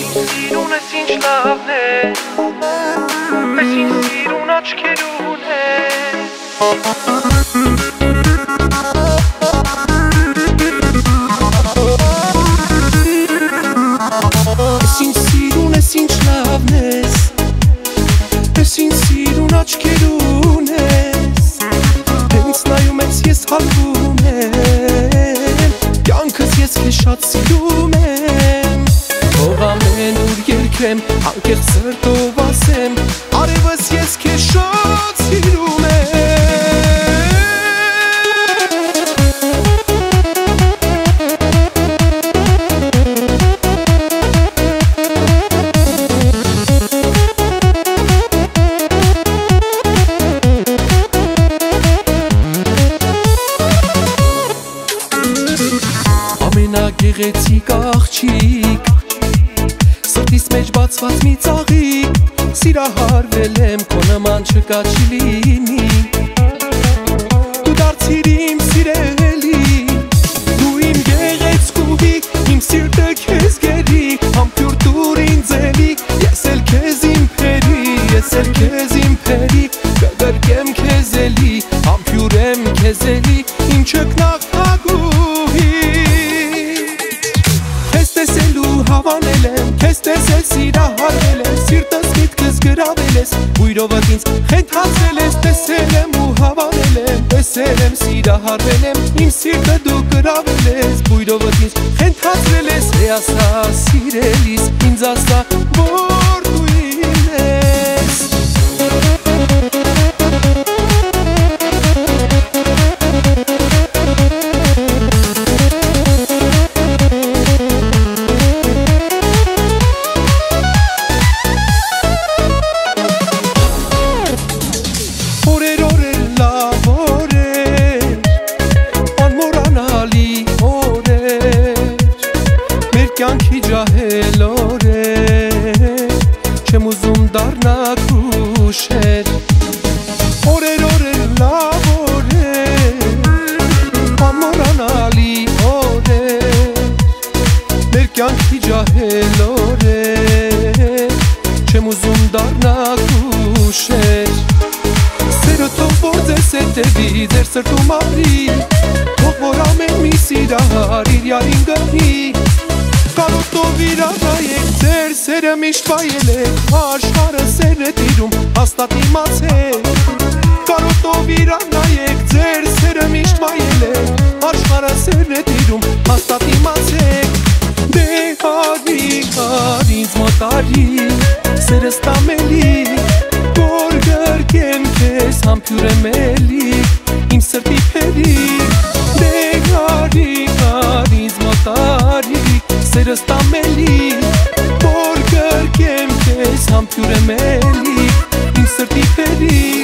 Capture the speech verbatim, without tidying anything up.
սիրուն ես ինչ լավն է, ես ինչ սիրուն աչքերուն է։ Ես ինչ սիրուն ես ինչ լավն ես, ես ինչ սիրուն աչքերուն ես, հենց նայում ես ես հալվում եմ, կյանքս ես քեզ շատ սիրում եմ, թող ամեն ուր երգեմ, անկեղծ սրտով ասեմ, արևս ես քեզ շատ սիրում եմ։ Ամենագեղեցիկ աղջիկ, սրտիս մեջ բացված մի ծաղիկ, սիրահարվել եմ, քո նման չկա չի լինի, դու դարձիր իմ սիրելի, դու իմ գեղեցկուհի, իմ սիրտը քեզ գերի, համբյուր տուր ինձ էլի, ես էլ քեզ իմ փերի, ես էլ քեզ իմ փերի, կգրկեմ քեզ էլի, համբյուր եմ քեզ էլի, իմ չկնաղագուհի, հավանել եմ, քեզ տեսել սիրահարվել եմ, սիրտս միտքս գրավել ես, բույրովդ ինձ խենթացրել ես, տեսել եմ ու հավանել եմ, տեսել եմ սիրահարվել եմ, իմ սիրտը դու գրավել ես, բույրովդ ինձ խենթացրել ես, է ասա սիրելիս, ինձ ասա, որ դու իմ ես։ Կյանքի ջահել օրեր, չեմ ուզում դառնալ քուշեր, օրեր օրեր լավ օրեր, ամորանալի օրեր, մեր կյանքի ջահել օրեր, չեմ ուզում դառնալ քուշեր, սերը թող որ ձեզ հետևի, ձեր սրտում ապրի, թող որ ամեն մի սիրահար իր յարին գտնի, կարոտով իրանայեք, ձեր սերը միշտ վայել եք, աշխարհը սեր է տիրում, հաստատ իմացեք, կարոտով իրանայեք, ձեր սերը միշտ վայել եք, աշխարհը սեր է տիրում, հաստատ իմացեք, դե արի, արի ինձ մոտ արի, սերս տամելի, որ գրկեմ քեզ համբյուր եմ էլի, իմ սրտի փերի, դե արի, արի ինձ մոտ արի, սերս տամելի, որ գրկեմ քեզ համբյուր եմ էլի, իմ սրտի փերի